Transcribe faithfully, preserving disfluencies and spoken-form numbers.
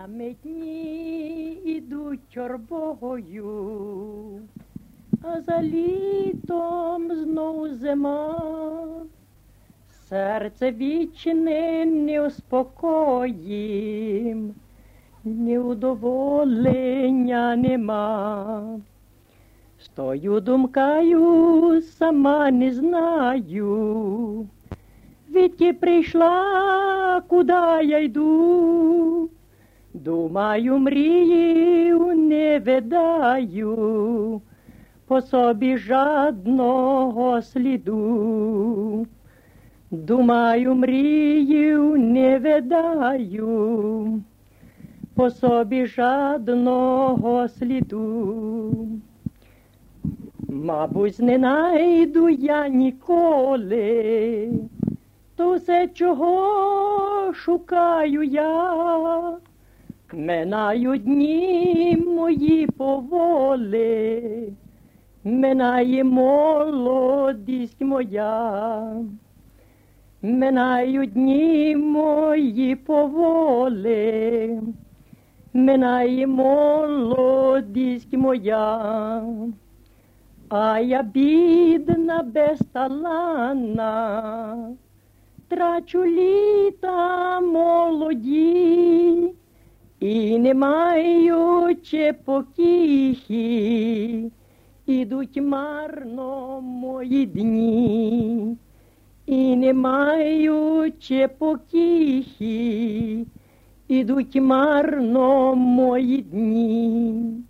Пам'ятні ідуть чорбогою, а за літом знов зима. Серце вічне не успокоїм, ні удоволення нема. Стою, думкаю, сама не знаю, відки прийшла, куди я йду. Думаю, мріїв не видаю, по собі жадного сліду. Думаю, мріїв не видаю, по собі жадного сліду. Мабуть, не найду я ніколи то все, чого шукаю я. Минають дні мої поволі, минає молодість моя. Минають дні мої поволі, минає молодість моя. А я бідна, безталанна, трачу літа молоді, і не маючи покіхи, ідуть марно мої дні. І не маючи покіхи, ідуть марно мої дні.